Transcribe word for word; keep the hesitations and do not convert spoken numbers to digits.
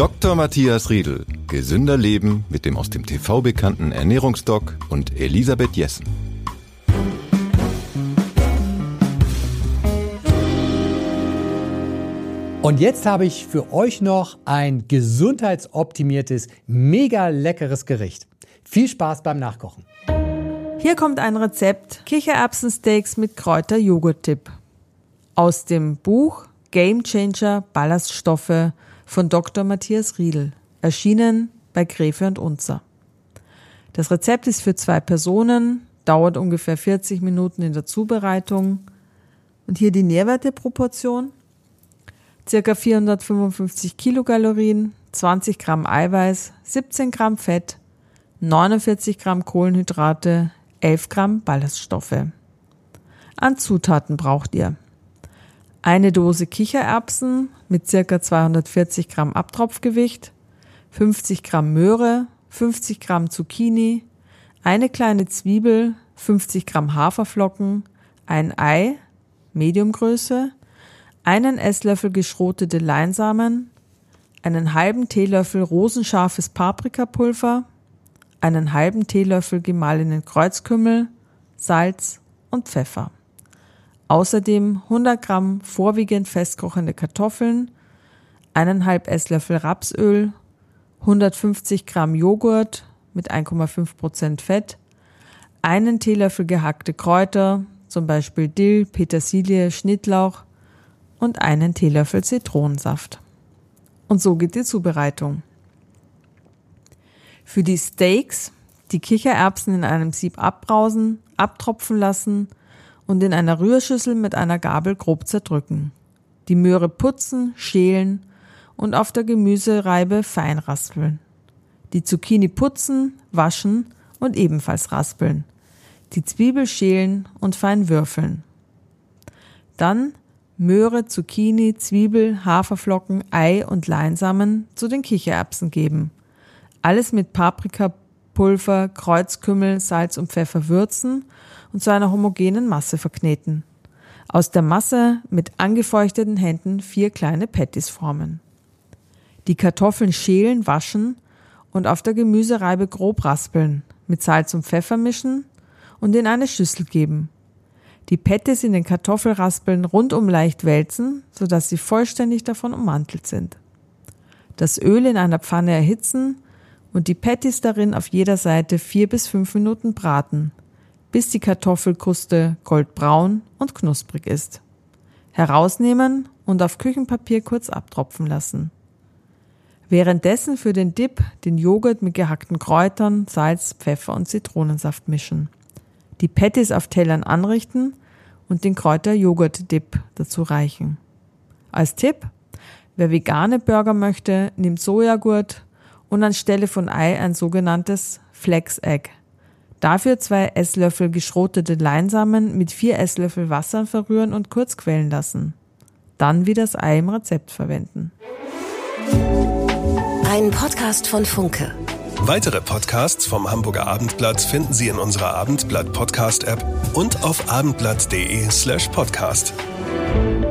Doktor Matthias Riedl. Gesünder Leben mit dem aus dem T V bekannten Ernährungsdoc und Elisabeth Jessen. Und jetzt habe ich für euch noch ein gesundheitsoptimiertes, mega leckeres Gericht. Viel Spaß beim Nachkochen. Hier kommt ein Rezept: Kichererbsensteaks mit Kräuter-Joghurt-Dip. Aus dem Buch Game Changer Ballaststoffe von Doktor Matthias Riedl, erschienen bei Gräfe und Unzer. Das Rezept ist für zwei Personen, dauert ungefähr vierzig Minuten in der Zubereitung. Und hier die Nährwerteproportion: circa vierhundertfünfundfünfzig Kilokalorien, zwanzig Gramm Eiweiß, siebzehn Gramm Fett, neunundvierzig Gramm Kohlenhydrate, elf Gramm Ballaststoffe. An Zutaten braucht ihr eine Dose Kichererbsen mit circa zweihundertvierzig Gramm Abtropfgewicht, fünfzig Gramm Möhre, fünfzig Gramm Zucchini, eine kleine Zwiebel, fünfzig Gramm Haferflocken, ein Ei, Mediumgröße, einen Esslöffel geschrotete Leinsamen, einen halben Teelöffel rosenscharfes Paprikapulver, einen halben Teelöffel gemahlenen Kreuzkümmel, Salz und Pfeffer. Außerdem hundert Gramm vorwiegend festkochende Kartoffeln, eineinhalb Esslöffel Rapsöl, hundertfünfzig Gramm Joghurt mit eins Komma fünf Prozent Fett, einen Teelöffel gehackte Kräuter, zum Beispiel Dill, Petersilie, Schnittlauch und einen Teelöffel Zitronensaft. Und so geht die Zubereitung. Für die Steaks die Kichererbsen in einem Sieb abbrausen, abtropfen lassen und in einer Rührschüssel mit einer Gabel grob zerdrücken. Die Möhre putzen, schälen und auf der Gemüsereibe fein raspeln. Die Zucchini putzen, waschen und ebenfalls raspeln. Die Zwiebel schälen und fein würfeln. Dann Möhre, Zucchini, Zwiebel, Haferflocken, Ei und Leinsamen zu den Kichererbsen geben. Alles mit Paprikapulver, Kreuzkümmel, Salz und Pfeffer würzen und zu einer homogenen Masse verkneten. Aus der Masse mit angefeuchteten Händen vier kleine Patties formen. Die Kartoffeln schälen, waschen und auf der Gemüsereibe grob raspeln, mit Salz und Pfeffer mischen und in eine Schüssel geben. Die Patties in den Kartoffelraspeln rundum leicht wälzen, sodass sie vollständig davon ummantelt sind. Das Öl in einer Pfanne erhitzen und die Patties darin auf jeder Seite vier bis fünf Minuten braten, bis die Kartoffelkruste goldbraun und knusprig ist. Herausnehmen und auf Küchenpapier kurz abtropfen lassen. Währenddessen für den Dip den Joghurt mit gehackten Kräutern, Salz, Pfeffer und Zitronensaft mischen. Die Patties auf Tellern anrichten und den Kräuter-Joghurt-Dip dazu reichen. Als Tipp: Wer vegane Burger möchte, nimmt Sojagurt und anstelle von Ei ein sogenanntes Flex-Egg. Dafür zwei Esslöffel geschrotete Leinsamen mit vier Esslöffel Wasser verrühren und kurz quellen lassen. Dann wie das Ei im Rezept verwenden. Ein Podcast von Funke. Weitere Podcasts vom Hamburger Abendblatt finden Sie in unserer Abendblatt-Podcast-App und auf abendblatt punkt de slash podcast.